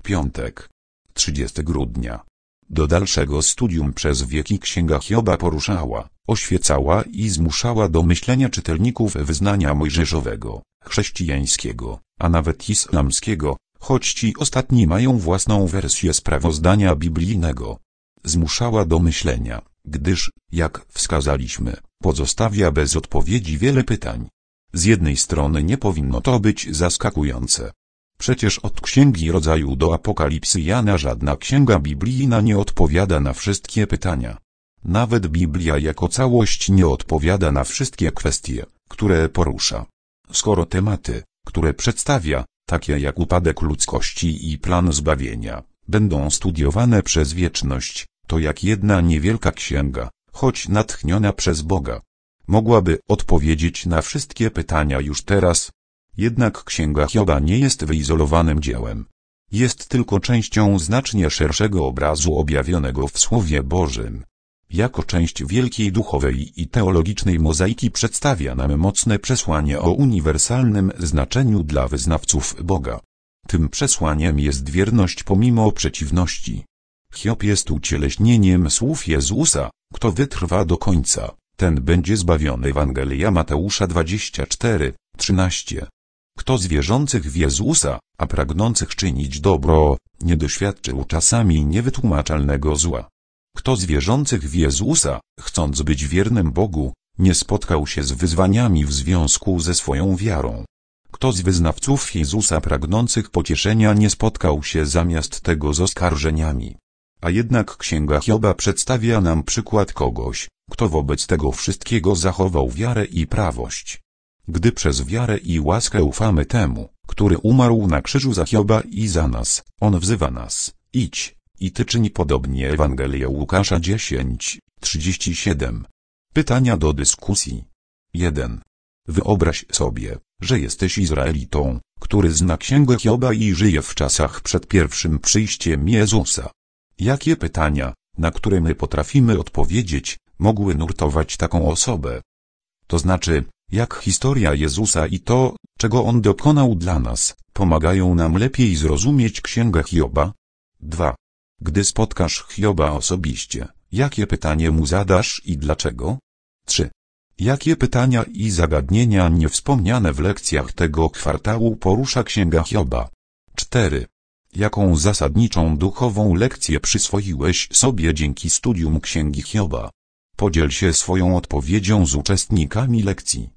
piątek, 30 grudnia. Do dalszego studium przez wieki Księga Hioba poruszała, oświecała i zmuszała do myślenia czytelników wyznania mojżeszowego, chrześcijańskiego, a nawet islamskiego, choć ci ostatni mają własną wersję sprawozdania biblijnego. Zmuszała do myślenia, gdyż, jak wskazaliśmy, pozostawia bez odpowiedzi wiele pytań. Z jednej strony nie powinno to być zaskakujące. Przecież od Księgi Rodzaju do Apokalipsy Jana żadna księga biblijna nie odpowiada na wszystkie pytania. Nawet Biblia jako całość nie odpowiada na wszystkie kwestie, które porusza. Skoro tematy, które przedstawia, takie jak upadek ludzkości i plan zbawienia, będą studiowane przez wieczność, to jak jedna niewielka księga, choć natchniona przez Boga, mogłaby odpowiedzieć na wszystkie pytania już teraz. Jednak Księga Hioba nie jest wyizolowanym dziełem. Jest tylko częścią znacznie szerszego obrazu objawionego w Słowie Bożym. Jako część wielkiej duchowej i teologicznej mozaiki przedstawia nam mocne przesłanie o uniwersalnym znaczeniu dla wyznawców Boga. Tym przesłaniem jest wierność pomimo przeciwności. Hiob jest ucieleśnieniem słów Jezusa: kto wytrwa do końca, ten będzie zbawiony. Ewangelia Mateusza 24:13. Kto z wierzących w Jezusa, a pragnących czynić dobro, nie doświadczył czasami niewytłumaczalnego zła. Kto z wierzących w Jezusa, chcąc być wiernym Bogu, nie spotkał się z wyzwaniami w związku ze swoją wiarą. Kto z wyznawców Jezusa pragnących pocieszenia nie spotkał się zamiast tego z oskarżeniami. A jednak Księga Hioba przedstawia nam przykład kogoś, kto wobec tego wszystkiego zachował wiarę i prawość. Gdy przez wiarę i łaskę ufamy temu, który umarł na krzyżu za Hioba i za nas, on wzywa nas: idź i ty czyń podobnie. Ewangelia Łukasza 10:37. Pytania do dyskusji. 1. Wyobraź sobie, że jesteś Izraelitą, który zna Księgę Hioba i żyje w czasach przed pierwszym przyjściem Jezusa. Jakie pytania, na które my potrafimy odpowiedzieć, mogły nurtować taką osobę? To znaczy, jak historia Jezusa i to, czego On dokonał dla nas, pomagają nam lepiej zrozumieć Księgę Hioba? 2. Gdy spotkasz Hioba osobiście, jakie pytanie mu zadasz i dlaczego? 3. Jakie pytania i zagadnienia niewspomniane w lekcjach tego kwartału porusza Księga Hioba? 4. Jaką zasadniczą duchową lekcję przyswoiłeś sobie dzięki studium Księgi Hioba? Podziel się swoją odpowiedzią z uczestnikami lekcji.